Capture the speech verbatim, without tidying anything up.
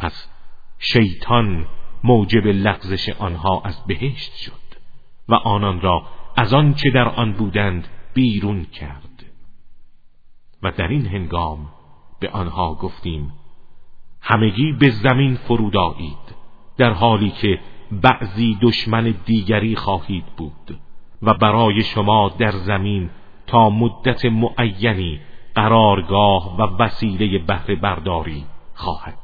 پس شیطان موجب لغزش آنها از بهشت شد و آنان را از آن چه در آن بودند بیرون کرد. و در این هنگام به آنها گفتیم همگی به زمین فرود آیید، در حالی که بعضی دشمن دیگری خواهید بود و برای شما در زمین تا مدت معینی قرارگاه و وسیله بهره برداری خواهد